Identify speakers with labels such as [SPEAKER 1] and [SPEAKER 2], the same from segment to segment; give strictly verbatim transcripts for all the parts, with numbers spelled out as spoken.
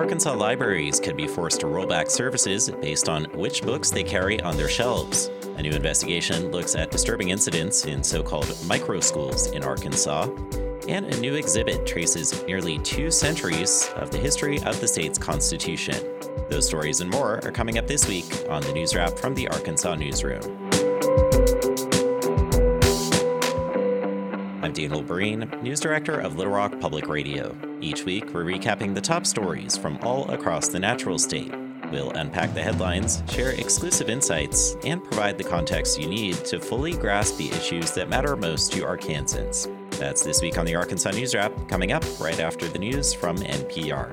[SPEAKER 1] Arkansas libraries could be forced to roll back services based on which books they carry on their shelves. A new investigation looks at disturbing incidents in so-called micro-schools in Arkansas. And a new exhibit traces nearly two centuries of the history of the state's constitution. Those stories and more are coming up this week on the News Wrap from the Arkansas Newsroom. I'm Daniel Breen, News Director of Little Rock Public Radio. Each week, we're recapping the top stories from all across the natural state. We'll unpack the headlines, share exclusive insights, and provide the context you need to fully grasp the issues that matter most to Arkansans. That's this week on the Arkansas News Wrap, coming up right after the news from N P R.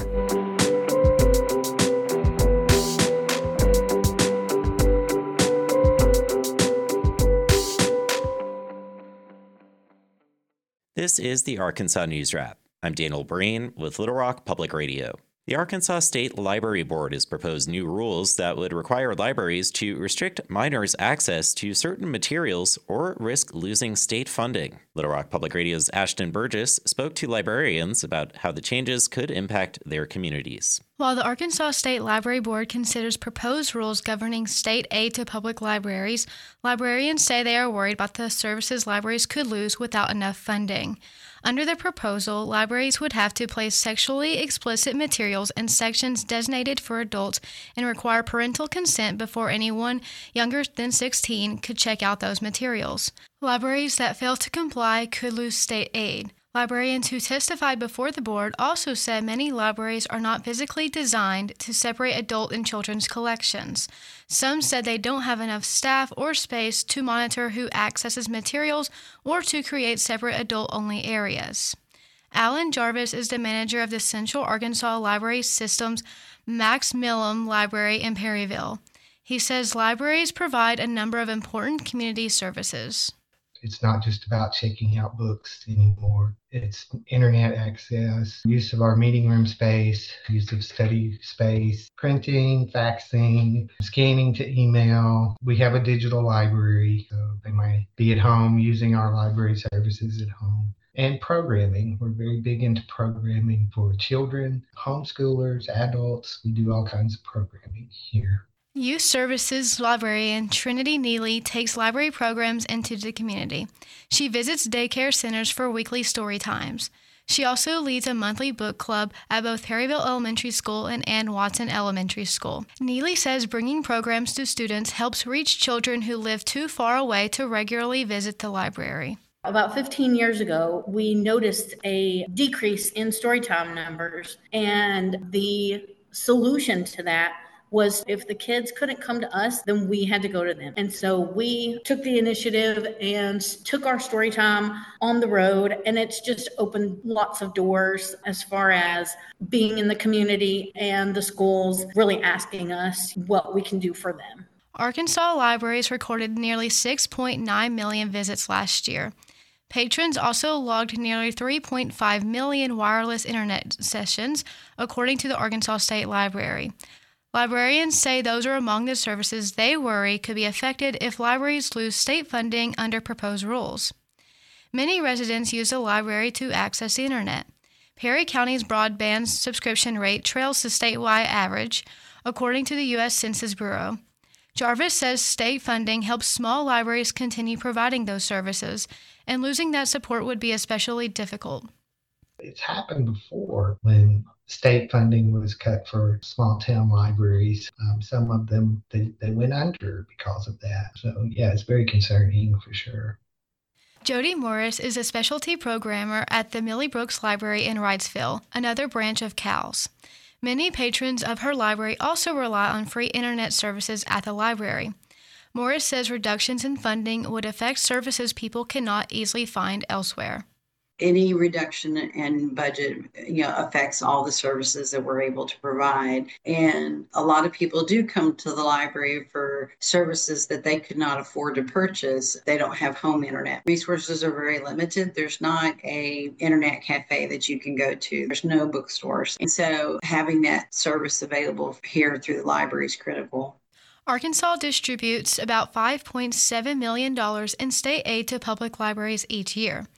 [SPEAKER 1] This is the Arkansas News Wrap. I'm Daniel Breen with Little Rock Public Radio. The Arkansas State Library Board has proposed new rules that would require libraries to restrict minors' access to certain materials or risk losing state funding. Little Rock Public Radio's Ashton Burgess spoke to librarians about how the changes could impact their communities.
[SPEAKER 2] While the Arkansas State Library Board considers proposed rules governing state aid to public libraries, librarians say they are worried about the services libraries could lose without enough funding. Under the proposal, libraries would have to place sexually explicit materials in sections designated for adults and require parental consent before anyone younger than sixteen could check out those materials. Libraries that fail to comply could lose state aid. Librarians who testified before the board also said many libraries are not physically designed to separate adult and children's collections. Some said they don't have enough staff or space to monitor who accesses materials or to create separate adult-only areas. Alan Jarvis is the manager of the Central Arkansas Library System's Max Millum Library in Perryville. He says libraries provide a number of important community services.
[SPEAKER 3] It's not just about checking out books anymore. It's internet access, use of our meeting room space, use of study space, printing, faxing, scanning to email. We have a digital library, so they might be at home using our library services at home. And programming. We're very big into programming for children, homeschoolers, adults. We do all kinds of programming here.
[SPEAKER 2] Youth Services librarian Trinity Neely takes library programs into the community. She visits daycare centers for weekly story times. She also leads a monthly book club at both Perryville Elementary School and Ann Watson Elementary School. Neely says bringing programs to students helps reach children who live too far away to regularly visit the library.
[SPEAKER 4] About fifteen years ago, we noticed a decrease in storytime numbers, and the solution to that was if the kids couldn't come to us, then we had to go to them. And so we took the initiative and took our story time on the road, and it's just opened lots of doors as far as being in the community and the schools really asking us what we can do for them.
[SPEAKER 2] Arkansas libraries recorded nearly six point nine million visits last year. Patrons also logged nearly three point five million wireless internet sessions, according to the Arkansas State Library. Librarians say those are among the services they worry could be affected if libraries lose state funding under proposed rules. Many residents use the library to access the internet. Perry County's broadband subscription rate trails the statewide average, according to the U S Census Bureau. Jarvis says state funding helps small libraries continue providing those services, and losing that support would be especially difficult.
[SPEAKER 3] It's happened before when state funding was cut for small town libraries. Um, some of them, they, they went under because of that. So, yeah, it's very concerning for sure.
[SPEAKER 2] Jody Morris is a specialty programmer at the Millie Brooks Library in Wrightsville, another branch of C A L S. Many patrons of her library also rely on free internet services at the library. Morris says reductions in funding would affect services people cannot easily find elsewhere.
[SPEAKER 5] Any reduction in budget, you know, affects all the services that we're able to provide. And a lot of people do come to the library for services that they could not afford to purchase. They don't have home internet. Resources are very limited. There's not a internet cafe that you can go to. There's no bookstores. And so having that service available here through the library is critical.
[SPEAKER 2] Arkansas distributes about five point seven million dollars in state aid to public libraries each year.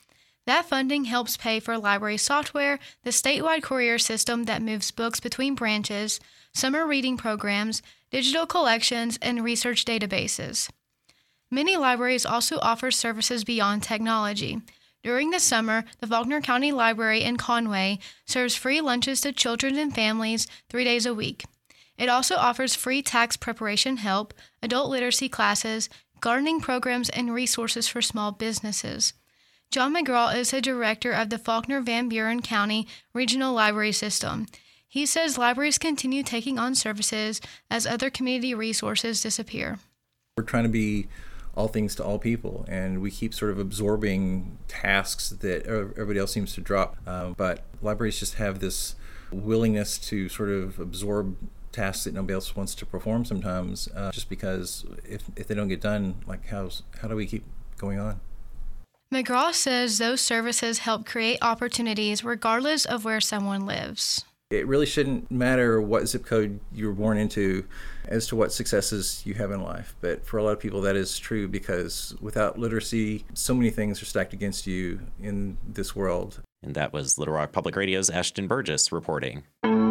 [SPEAKER 2] That funding helps pay for library software, the statewide courier system that moves books between branches, summer reading programs, digital collections, and research databases. Many libraries also offer services beyond technology. During the summer, the Faulkner County Library in Conway serves free lunches to children and families three days a week. It also offers free tax preparation help, adult literacy classes, gardening programs, and resources for small businesses. John McGraw is the director of the Faulkner Van Buren County Regional Library System. He says libraries continue taking on services as other community resources disappear.
[SPEAKER 6] We're trying to be all things to all people, and we keep sort of absorbing tasks that everybody else seems to drop. Um, but libraries just have this willingness to sort of absorb tasks that nobody else wants to perform sometimes, uh, just because if if they don't get done, like how's how do we keep going on?
[SPEAKER 2] McGraw says those services help create opportunities regardless of where someone lives.
[SPEAKER 6] It really shouldn't matter what zip code you were born into as to what successes you have in life. But for a lot of people, that is true, because without literacy, so many things are stacked against you in this world.
[SPEAKER 1] And that was Little Rock Public Radio's Ashton Burgess reporting.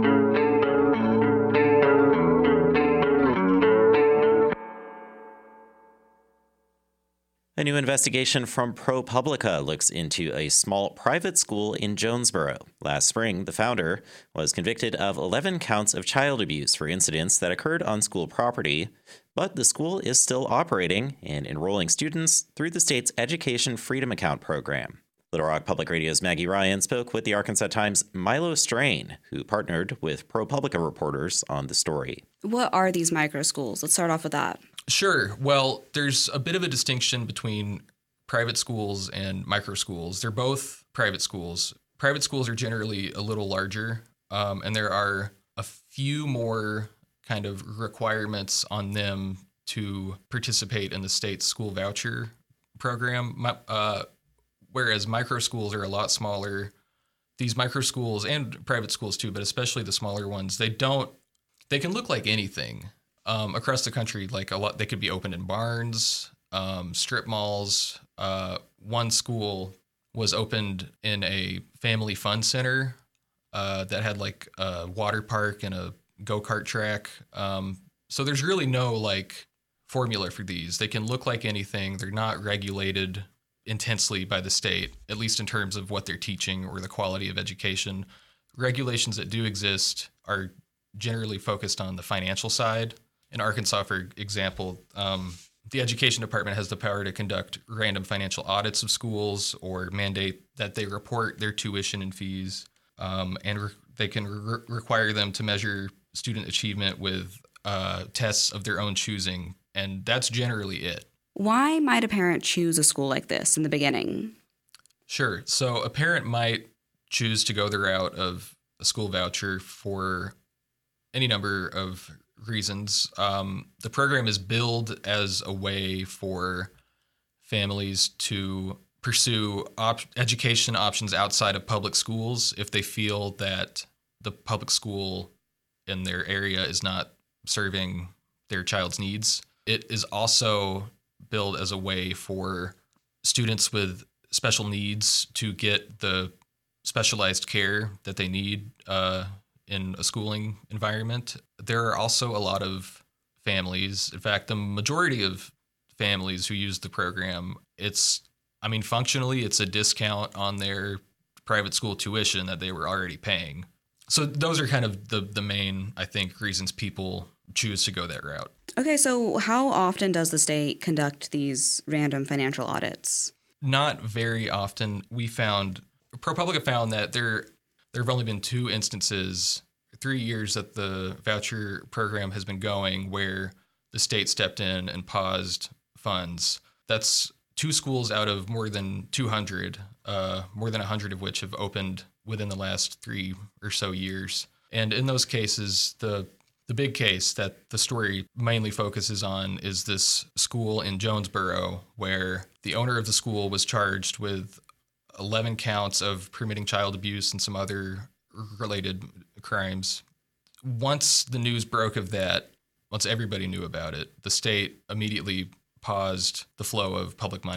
[SPEAKER 1] A new investigation from ProPublica looks into a small private school in Jonesboro. Last spring, the founder was convicted of eleven counts of child abuse for incidents that occurred on school property, but the school is still operating and enrolling students through the state's Education Freedom Account program. Little Rock Public Radio's Maggie Ryan spoke with the Arkansas Times' Milo Strain, who partnered with ProPublica reporters on the story.
[SPEAKER 7] What are these micro schools? Let's start off with that.
[SPEAKER 8] Sure. Well, there's a bit of a distinction between private schools and micro schools. They're both private schools. Private schools are generally a little larger, um, and there are a few more kind of requirements on them to participate in the state's school voucher program. Uh, whereas micro schools are a lot smaller. These micro schools and private schools too, but especially the smaller ones, they don't, they can look like anything. Um, across the country, like a lot, they could be opened in barns, um, strip malls. Uh, one school was opened in a family fun center uh, that had like a water park and a go-kart track. Um, so there's really no like formula for these. They can look like anything. They're not regulated intensely by the state, at least in terms of what they're teaching or the quality of education. Regulations that do exist are generally focused on the financial side. In Arkansas, for example, um, the education department has the power to conduct random financial audits of schools or mandate that they report their tuition and fees, um, and re- they can re- require them to measure student achievement with uh, tests of their own choosing, and that's generally it.
[SPEAKER 7] Why might a parent choose a school like this in the beginning?
[SPEAKER 8] Sure. So a parent might choose to go the route of a school voucher for any number of reasons. Um, the program is billed as a way for families to pursue op- education options outside of public schools if they feel that the public school in their area is not serving their child's needs. It is also billed as a way for students with special needs to get the specialized care that they need uh, in a schooling environment. There are also a lot of families, in fact, the majority of families who use the program, it's, I mean, functionally, it's a discount on their private school tuition that they were already paying. So those are kind of the, the main, I think, reasons people choose to go that route.
[SPEAKER 7] Okay, so how often does the state conduct these random financial audits?
[SPEAKER 8] Not very often. We found, ProPublica found that there there have only been two instances, three years that the voucher program has been going, where the state stepped in and paused funds. That's two schools out of more than two hundred, uh, more than one hundred of which have opened within the last three or so years. And in those cases, the the big case that the story mainly focuses on is this school in Jonesboro, where the owner of the school was charged with eleven counts of permitting child abuse and some other related crimes. Once the news broke of that, once everybody knew about it, the state immediately paused the flow of public money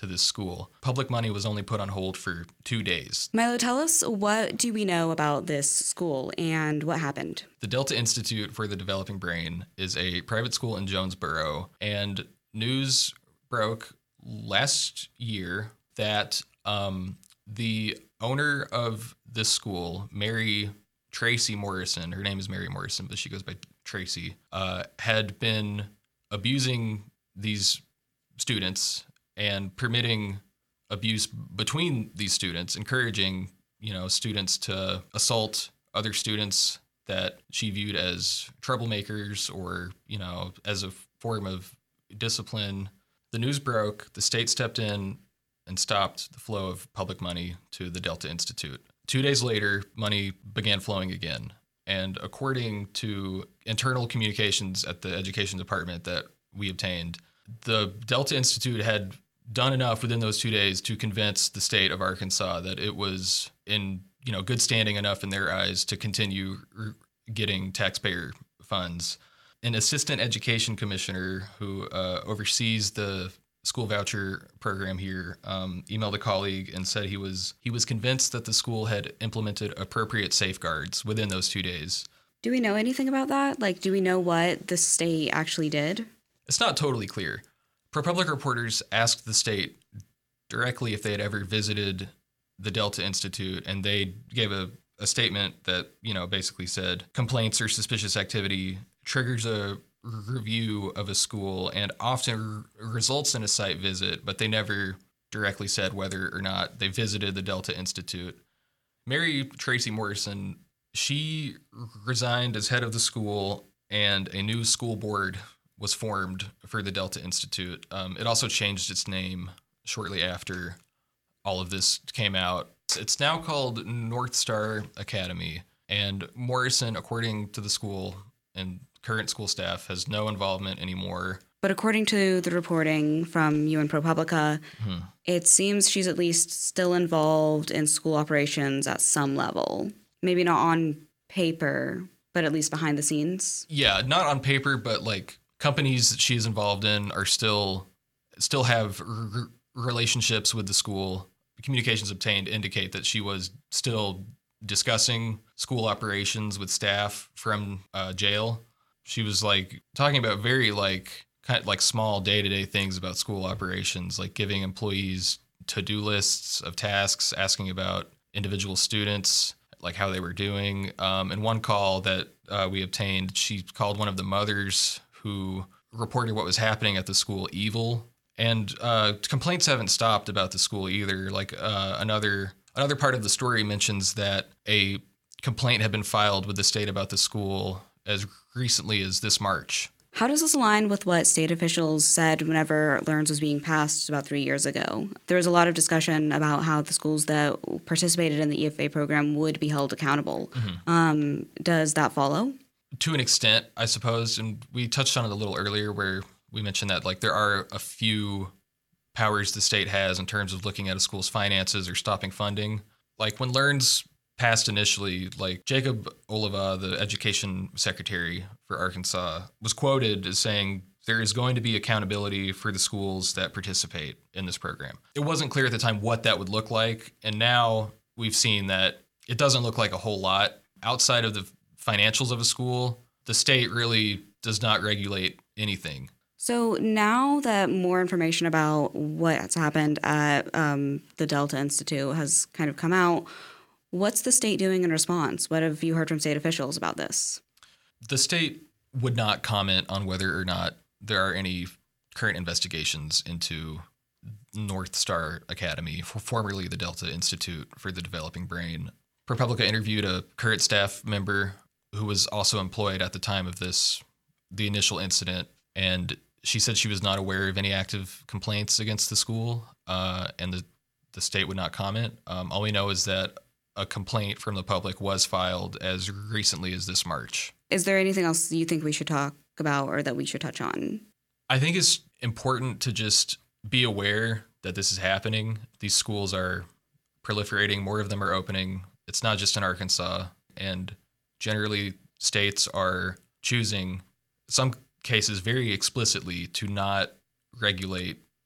[SPEAKER 8] to this school. Public money was only put on hold for two days.
[SPEAKER 7] Milo, tell us, what do we know about this school and what happened?
[SPEAKER 8] The Delta Institute for the Developing Brain is a private school in Jonesboro, and news broke last year that um, the owner of this school, Mary Tracy Morrison, her name is Mary Morrison, but she goes by Tracy, uh, had been abusing these students and permitting abuse between these students, encouraging, you know, students to assault other students that she viewed as troublemakers or, you know, as a form of discipline. The news broke, the state stepped in and stopped the flow of public money to the Delta Institute. Two days later, money began flowing again. And according to internal communications at the education department that we obtained, the Delta Institute had done enough within those two days to convince the state of Arkansas that it was in, you know, good standing enough in their eyes to continue r- getting taxpayer funds. An assistant education commissioner who uh, oversees the school voucher program here um, emailed a colleague and said he was he was convinced that the school had implemented appropriate safeguards within those two days.
[SPEAKER 7] Do we know anything about that? Like, do we know what the state actually did?
[SPEAKER 8] It's not totally clear. ProPublica reporters asked the state directly if they had ever visited the Delta Institute, and they gave a, a statement that, you know, basically said complaints or suspicious activity triggers a review of a school and often r- results in a site visit, but they never directly said whether or not they visited the Delta Institute. Mary Tracy Morrison, she resigned as head of the school, and a new school board was formed for the Delta Institute. Um, it also changed its name shortly after all of this came out. It's now called North Star Academy, and Morrison, according to the school and current school staff, has no involvement anymore.
[SPEAKER 7] But according to the reporting from you and ProPublica, hmm. it seems she's at least still involved in school operations at some level. Maybe not on paper, but at least behind the scenes.
[SPEAKER 8] Yeah, not on paper, but like companies that she's involved in are still still have r- relationships with the school. Communications obtained indicate that she was still discussing school operations with staff from uh, jail. She was like talking about very like kind of like small day-to-day things about school operations, like giving employees to-do lists of tasks, asking about individual students, like how they were doing. Um, in one call that uh, we obtained, she called one of the mothers who reported what was happening at the school evil. And uh, complaints haven't stopped about the school either. Like uh, another another part of the story mentions that a complaint had been filed with the state about the school as recently as this March.
[SPEAKER 7] How does this align with what state officials said whenever LEARNS was being passed about three years ago? There was a lot of discussion about how the schools that participated in the E F A program would be held accountable. Mm-hmm. Um, does that follow?
[SPEAKER 8] To an extent, I suppose. And we touched on it a little earlier where we mentioned that like there are a few powers the state has in terms of looking at a school's finances or stopping funding. Like when LEARNS passed initially, like Jacob Oliva, the education secretary for Arkansas, was quoted as saying there is going to be accountability for the schools that participate in this program. It wasn't clear at the time what that would look like, and now we've seen that it doesn't look like a whole lot. Outside of the financials of a school, the state really does not regulate anything.
[SPEAKER 7] So now that more information about what's happened at um, the Delta Institute has kind of come out, what's the state doing in response? What have you heard from state officials about this?
[SPEAKER 8] The state would not comment on whether or not there are any current investigations into North Star Academy, formerly the Delta Institute for the Developing Brain. ProPublica interviewed a current staff member who was also employed at the time of this, the initial incident, and she said she was not aware of any active complaints against the school, uh, and the, the state would not comment. Um, all we know is that a complaint from the public was filed as recently as this March.
[SPEAKER 7] Is there anything else you think we should talk about or that we should touch on?
[SPEAKER 8] I think it's important to just be aware that this is happening. These schools are proliferating. More of them are opening. It's not just in Arkansas. And generally, states are choosing, some cases very explicitly, to not regulate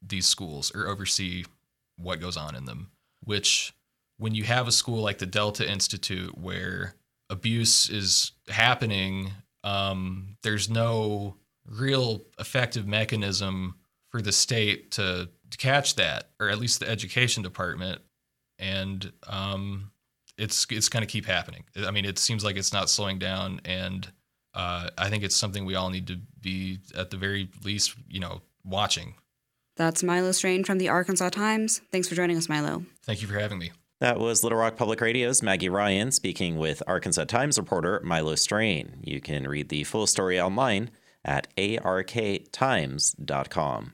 [SPEAKER 8] these schools or oversee what goes on in them, which when you have a school like the Delta Institute where abuse is happening, um, there's no real effective mechanism for the state to, to catch that, or at least the education department. And um, it's it's going to keep happening. I mean, it seems like it's not slowing down, and uh, I think it's something we all need to be, at the very least, you know, watching.
[SPEAKER 7] That's Milo Strain from the Arkansas Times. Thanks for joining us, Milo.
[SPEAKER 8] Thank you for having me.
[SPEAKER 1] That was Little Rock Public Radio's Maggie Ryan speaking with Arkansas Times reporter Milo Strain. You can read the full story online at a r k times dot com.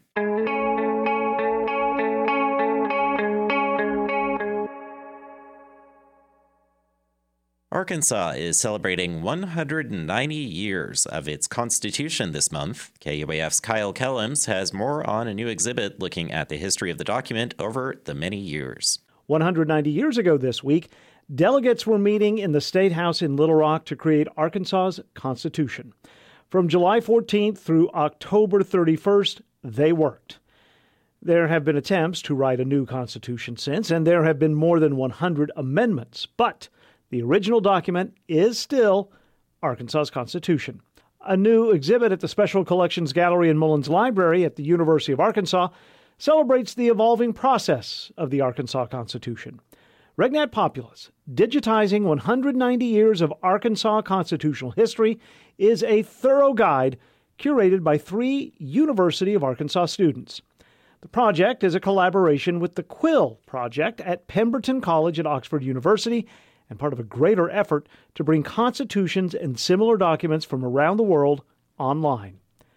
[SPEAKER 1] Arkansas is celebrating one hundred ninety years of its Constitution this month. K U A F's Kyle Kellums has more on a new exhibit looking at the history of the document over the many years.
[SPEAKER 9] one hundred ninety years ago this week, delegates were meeting in the State House in Little Rock to create Arkansas's Constitution. From July fourteenth through October thirty-first, they worked. There have been attempts to write a new Constitution since, and there have been more than one hundred amendments, but the original document is still Arkansas's Constitution. A new exhibit at the Special Collections Gallery in Mullins Library at the University of Arkansas celebrates the evolving process of the Arkansas Constitution. Regnat Populus, digitizing one hundred ninety years of Arkansas constitutional history, is a thorough guide curated by three University of Arkansas students. The project is a collaboration with the Quill Project at Pemberton College at Oxford University and part of a greater effort to bring constitutions and similar documents from around the world online.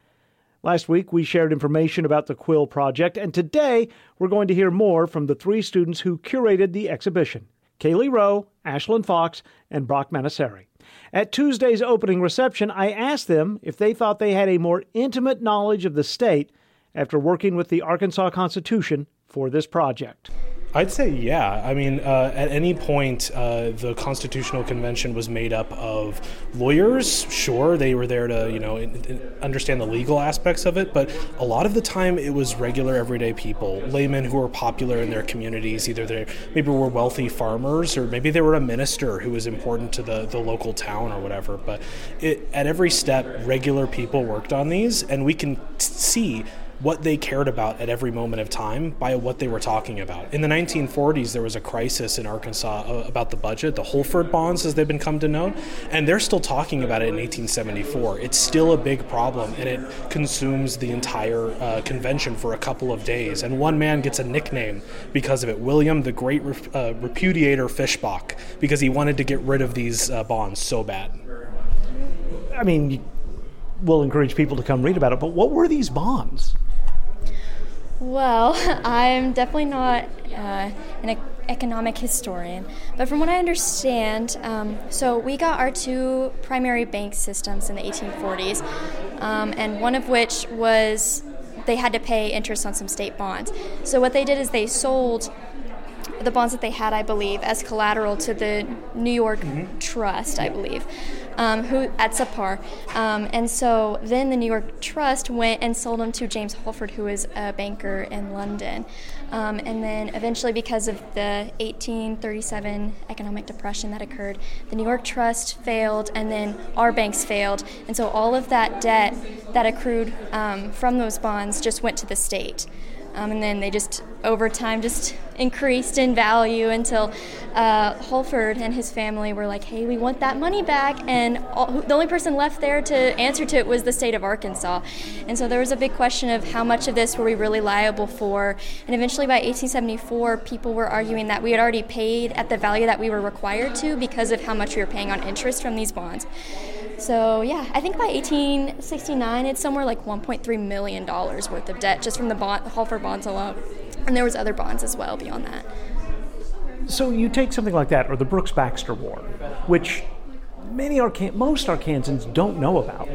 [SPEAKER 9] Last week, we shared information about the Quill Project, and today we're going to hear more from the three students who curated the exhibition, Kaylee Rowe, Ashlyn Fox, and Brock Manasari. At Tuesday's opening reception, I asked them if they thought they had a more intimate knowledge of the state after working with the Arkansas Constitution for this project.
[SPEAKER 10] I'd say yeah. I mean, uh, at any point, uh, the Constitutional Convention was made up of lawyers. Sure, they were there to, you know, in, in understand the legal aspects of it, but a lot of the time it was regular, everyday people, laymen who were popular in their communities. Either they maybe were wealthy farmers, or maybe they were a minister who was important to the, the local town or whatever. But it, at every step, regular people worked on these, and we can t- see what they cared about at every moment of time by what they were talking about. In the nineteen forties, there was a crisis in Arkansas about the budget, the Holford bonds as they've been come to know, and they're still talking about it in eighteen seventy-four. It's still a big problem, and it consumes the entire uh, convention for a couple of days. And one man gets a nickname because of it, William the Great uh, Repudiator Fishbach, because he wanted to get rid of these uh, bonds so bad.
[SPEAKER 9] I mean, we'll encourage people to come read about it, but what were these bonds?
[SPEAKER 11] Well, I'm definitely not uh, an e- economic historian, but from what I understand, um, so we got our two primary bank systems in the eighteen forties, um, and one of which was they had to pay interest on some state bonds. So what they did is they sold the bonds that they had, I believe, as collateral to the New York mm-hmm. Trust, I believe, um, who at subpar. Um, and so then the New York Trust went and sold them to James Holford, who was a banker in London. Um, and then eventually, because of the eighteen thirty-seven economic depression that occurred, the New York Trust failed, and then our banks failed. And so all of that debt that accrued um, from those bonds just went to the state. Um, and then they just, over time, just increased in value until uh, Holford and his family were like, hey, we want that money back. And all, the only person left there to answer to it was the state of Arkansas. And so there was a big question of how much of this were we really liable for. And eventually by eighteen seventy-four, people were arguing that we had already paid at the value that we were required to because of how much we were paying on interest from these bonds. So, yeah, I think by eighteen sixty-nine, it's somewhere like one point three million dollars worth of debt just from the bond, Holford bonds alone. And there was other bonds as well beyond that.
[SPEAKER 9] So you take something like that, or the Brooks-Baxter War, which many Arkan- most Arkansans don't know about.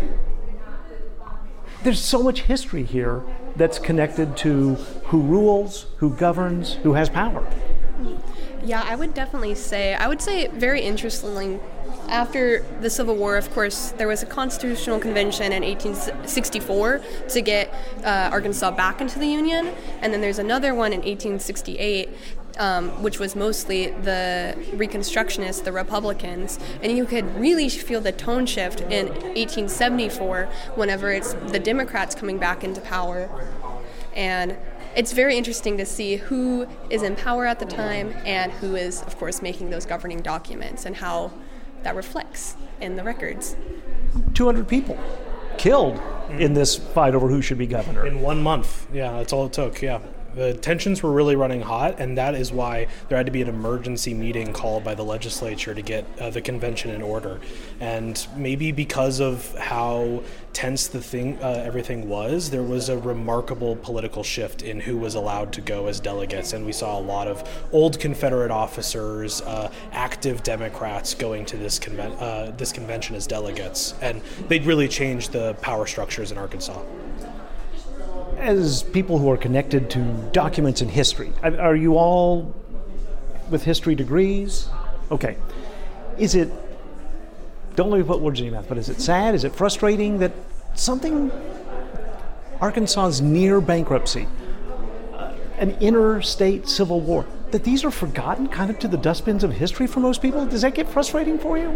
[SPEAKER 9] There's so much history here that's connected to who rules, who governs, who has power.
[SPEAKER 12] Yeah, I would definitely say, I would say very interestingly, after the Civil War, of course, there was a constitutional convention in eighteen sixty-four to get uh, Arkansas back into the Union, and then there's another one in eighteen sixty-eight, um, which was mostly the Reconstructionists, the Republicans, and you could really feel the tone shift in eighteen seventy-four whenever it's the Democrats coming back into power. And it's very interesting to see who is in power at the time and who is, of course, making those governing documents and how that reflects in the records.
[SPEAKER 9] two hundred people killed mm. in this fight over who should be governor.
[SPEAKER 10] In one month. Yeah, that's all it took, yeah. The tensions were really running hot, and that is why there had to be an emergency meeting called by the legislature to get uh, the convention in order. And maybe because of how tense the thing, uh, everything was, there was a remarkable political shift in who was allowed to go as delegates. And we saw a lot of old Confederate officers, uh, active Democrats going to this, conven- uh, this convention as delegates. And they'd really changed the power structures in Arkansas.
[SPEAKER 9] As people who are connected to documents and history, are you all with history degrees? Okay. Is it, don't let me put words in your mouth, but is it sad? Is it frustrating that something, Arkansas's near bankruptcy, uh, an interstate civil war, that these are forgotten kind of to the dustbins of history for most people? Does that get frustrating for you?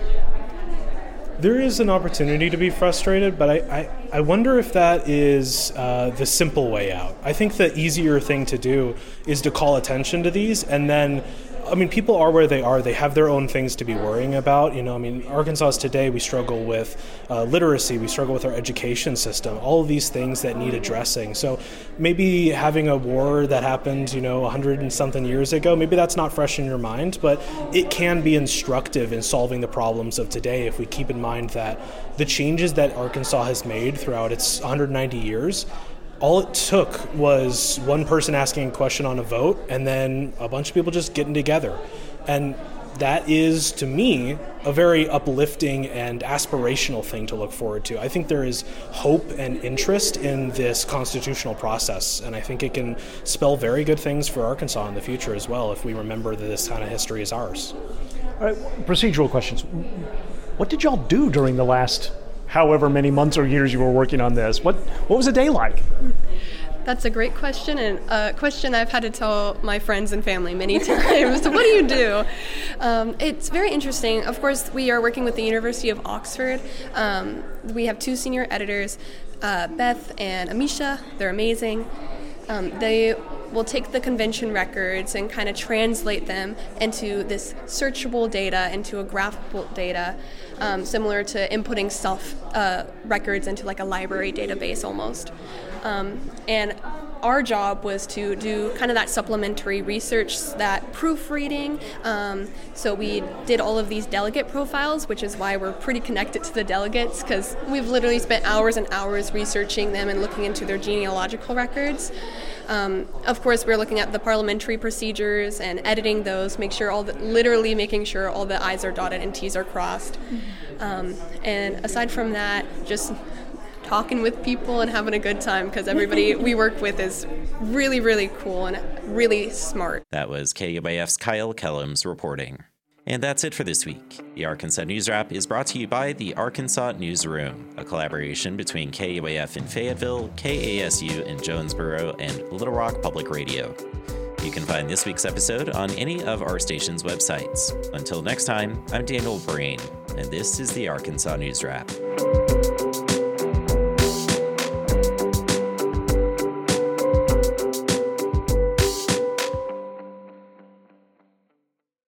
[SPEAKER 10] There is an opportunity to be frustrated, but I, I, I wonder if that is uh, the simple way out. I think the easier thing to do is to call attention to these, and then, I mean, people are where they are. They have their own things to be worrying about. You know, I mean, Arkansas today, we struggle with uh, literacy. We struggle with our education system. All of these things that need addressing. So maybe having a war that happened, you know, a hundred and something years ago, maybe that's not fresh in your mind, but it can be instructive in solving the problems of today if we keep in mind that the changes that Arkansas has made throughout its one hundred ninety years, all it took was one person asking a question on a vote and then a bunch of people just getting together. And that is, to me, a very uplifting and aspirational thing to look forward to. I think there is hope and interest in this constitutional process, and I think it can spell very good things for Arkansas in the future as well if we remember that this kind of history is ours.
[SPEAKER 9] All right, procedural questions. What did y'all do during the last however many months or years you were working on this? What what was a day like?
[SPEAKER 12] That's a great question, and a question I've had to tell my friends and family many times. So what do you do? Um, it's very interesting. Of course, we are working with the University of Oxford. Um, we have two senior editors, uh, Beth and Amisha. They're amazing. Um, they will take the convention records and kind of translate them into this searchable data, into a graphical data, um, similar to inputting self uh, records into like a library database almost. Um, and our job was to do kind of that supplementary research, that proofreading. Um, so we did all of these delegate profiles, which is why we're pretty connected to the delegates, because we've literally spent hours and hours researching them and looking into their genealogical records. Um, of course, we're looking at the parliamentary procedures and editing those, make sure all the, literally making sure all the I's are dotted and T's are crossed. Um, and aside from that, just talking with people and having a good time, because everybody we work with is really, really cool and really smart.
[SPEAKER 1] That was K U A F's Kyle Kellums reporting. And that's it for this week. The Arkansas News Wrap is brought to you by the Arkansas Newsroom, a collaboration between K U A F in Fayetteville, K A S U in Jonesboro, and Little Rock Public Radio. You can find this week's episode on any of our station's websites. Until next time, I'm Daniel Breen, and this is the Arkansas News Wrap.